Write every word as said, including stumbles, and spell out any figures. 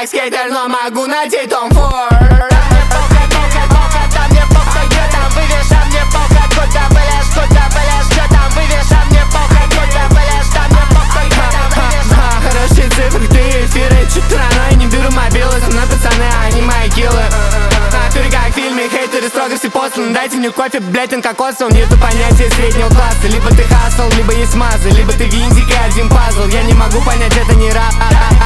как скейтер, но могу найти Том Форд. Мне похуй, похуй, похуй, да мне похуй, где там вывешь, а мне похуй, куда блядь, куда блядь, что там вывешь, а мне похуй, куда блядь, да мне похуй, где там вывешь. Хорошие цифры, ты эфиры, чуть рано, и не беру мобилы, со мной пацаны, они мои киллы. Натуре как в фильме, хейтеры строго все посланы. Дайте мне кофе, блять, инкокосом. Нету понятия среднего класса. Либо ты хасл, либо есть мазы, либо ты винтик и один пазл. Я не могу понять, это не рап.